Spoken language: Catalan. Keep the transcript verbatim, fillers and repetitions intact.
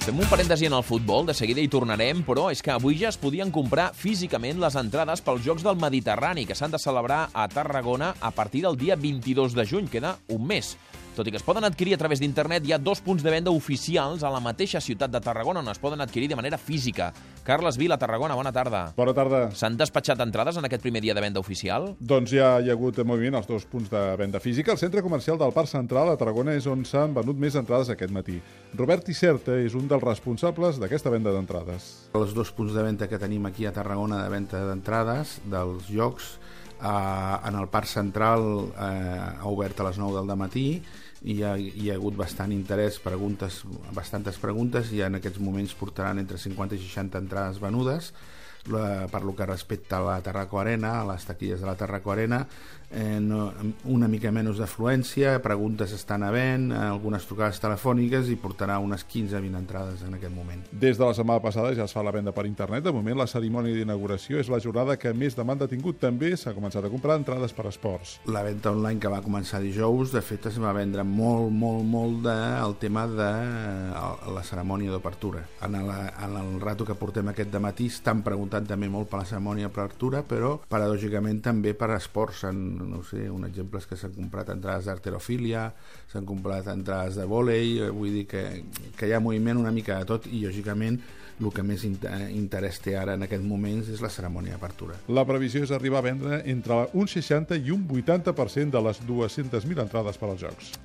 Fem un parèntesi en el futbol, de seguida hi tornarem, però és que avui ja es podien comprar físicament les entrades pels Jocs del Mediterrani, que s'han de celebrar a Tarragona a partir del dia vint-i-dos de juny, queda un mes. Tot i que es poden adquirir a través d'internet, hi ha dos punts de venda oficials a la mateixa ciutat de Tarragona on es poden adquirir de manera física. Carles Vila, Tarragona, bona tarda. Bona tarda. S'han despatxat entrades en aquest primer dia de venda oficial? Doncs ja hi ha hagut moviment als dos punts de venda física. El centre comercial del Parc Central a Tarragona és on s'han venut més entrades aquest matí. Robert Icerta és un dels responsables d'aquesta venda d'entrades. Els dos punts de venda que tenim aquí a Tarragona de venda d'entrades dels Jocs, eh, en el Parc Central eh, ha obert a les nou del dematí i hi ha, hi ha hagut bastant interès, preguntes, bastantes preguntes, i en aquests moments portaran entre cinquanta i seixanta entrades venudes. La, per lo que respecta a la Tarraco Arena, a les taquilles de la Tarraco Arena, eh, no, una mica menys d'afluència, preguntes estan havent, algunes trucades telefòniques, i portarà unes quinze a vint entrades en aquest moment. Des de la setmana passada ja es fa la venda per internet. De moment, la cerimònia d'inauguració és la jornada que més demanda ha tingut. També s'ha començat a comprar entrades per esports. La venda online, que va començar dijous, de fet es va vendre molt, molt, molt del tema de la cerimònia d'obertura. En, en el rato que portem aquest dematí estan preguntant també molt per la cerimònia d'apertura, però paradògicament també per esports. En, no sé, un exemple és que s'han comprat entrades d'arterofília, s'han comprat entrades de vòlei, vull dir que, que hi ha moviment una mica de tot, i lògicament el que més interès té ara en aquests moments és la cerimònia d'apertura. La previsió és arribar a vendre entre un seixanta i un vuitanta per cent de les dues-centes mil entrades per als Jocs.